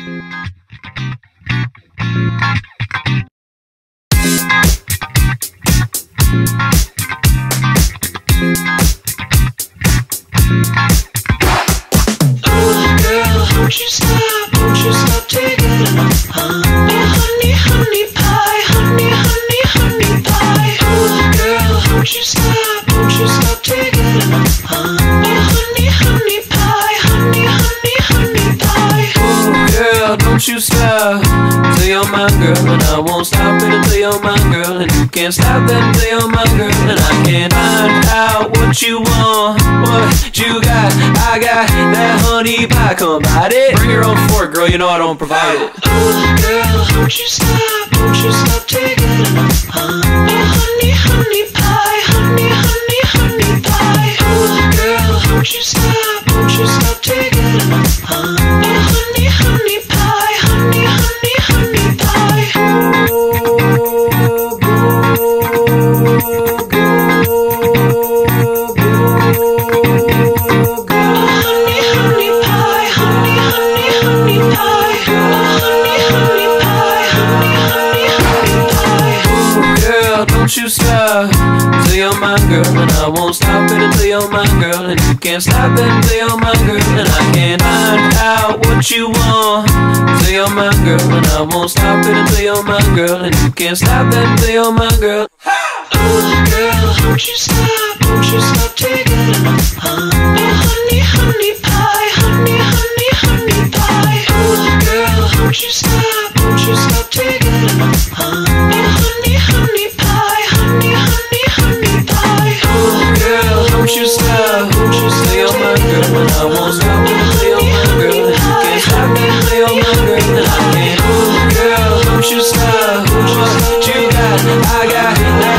Won't you stop taking it off, huh? Oh, honey, honey pie, honey, honey, honey pie. Oh, girl, won't you stop taking it off, huh? Oh, honey, honey pie, honey, honey, honey pie. Oh, girl, don't you stop till you're my girl, and I won't stop it until you're my girl, and you can't stop that until you're my girl, and I can't find out what you want, what you got. I got that honey pie, come bite it. Bring your own fork, girl, you know I don't provide it. Oh, girl, won't you stop taking it off, huh? Oh, honey, honey pie, honey, honey, honey pie. Oh, girl, won't you stop taking it off, huh? Oh, honey, honey pie, honey, honey, honey pie. Don't you stop till you're my girl, and I won't stop it until you're my girl, and you can't stop it until you're my girl, and I can't find out what you want till you're my girl, and I won't stop it until you're my girl, and you can't stop that until you're my girl. Oh, girl, won't you stop taking it off, huh? Oh, honey, honey pie, honey, honey, honey pie. Oh, girl, won't you stop taking it off, huh? Oh, honey, honey pie, honey, honey, honey pie. Oh, girl, don't you stop till you're my girl, and I won't stop it until you're my girl, and you can't stop it until you're my girl, and I can't. Oh, girl, don't you stop what you got. I got